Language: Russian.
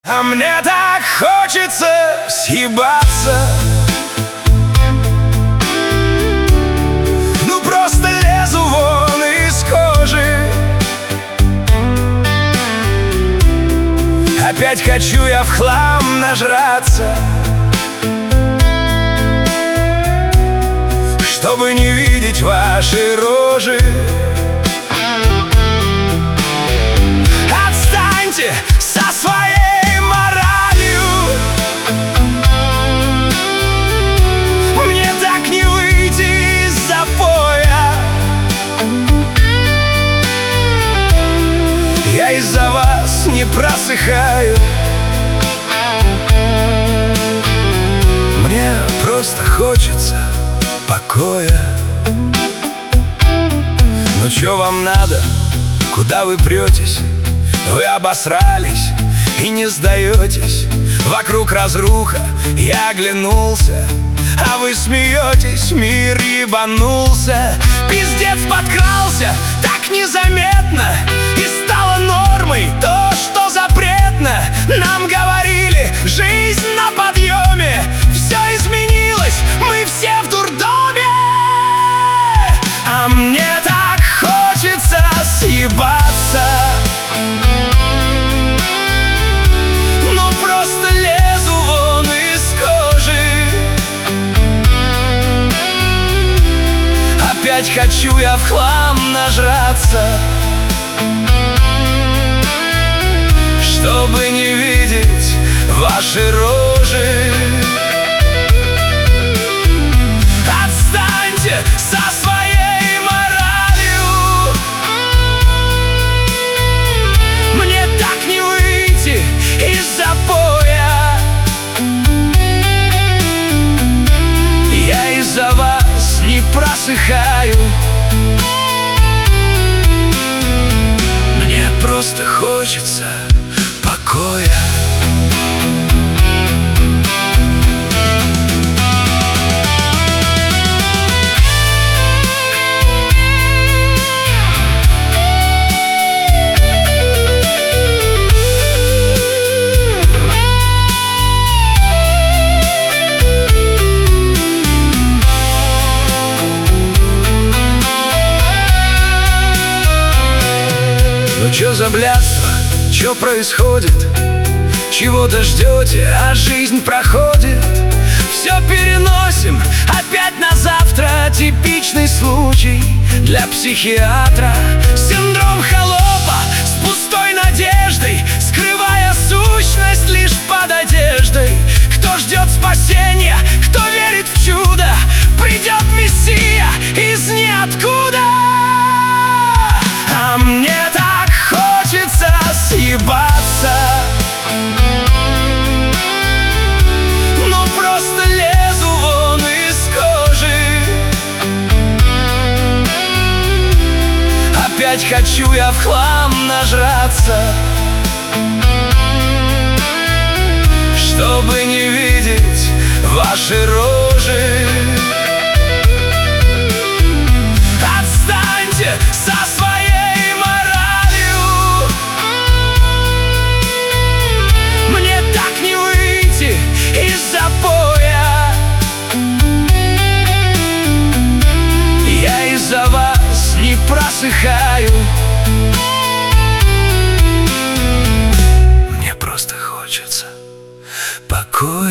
А мне так хочется съебаться. Ну просто лезу вон из кожи. Опять хочу я в хлам нажраться, чтобы не видеть ваши рожи. Отстаньте со своей моралью. Мне так не выйти из запоя. Я из-за вас не просыхаю. Мне просто хочется покоя. Ну чё вам надо? Куда вы претесь? Вы обосрались и не сдаетесь. Вокруг разруха, я оглянулся, а вы смеетесь, мир ебанулся. Пиздец подкрался так незаметно, и стало нормой то, что запретно. Нам говорили, жизнь на подъеме, все изменилось, мы все в дурдоме. А мне так хочется съебаться. Ну просто лезу вон из кожи. Опять хочу я в хлам нажраться, чтобы не видеть ваши рожи. Отстаньте со своей моралью. Мне так не выйти из запоя. Я из-за вас не просыхаю. Мне просто хочется покоя. Ну чё за блядство? Чё происходит? Чего-то ждете, а жизнь проходит. Все переносим опять на завтра. Типичный случай для психиатра. Синдром холопа с пустой надеждой, скрывая сущность лишь под одеждой. Кто ждет спасения, кто верит в чудо, придет Мессия из ниоткуда. А мне так хочется съебаться. Ну просто лезу вон из кожи. Опять хочу я в хлам нажраться, чтобы не видеть ваши рожи. Отстаньте со своей моралью. Мне так не выйти из запоя. Я из-за вас не просыхаю. Мне просто хочется покоя.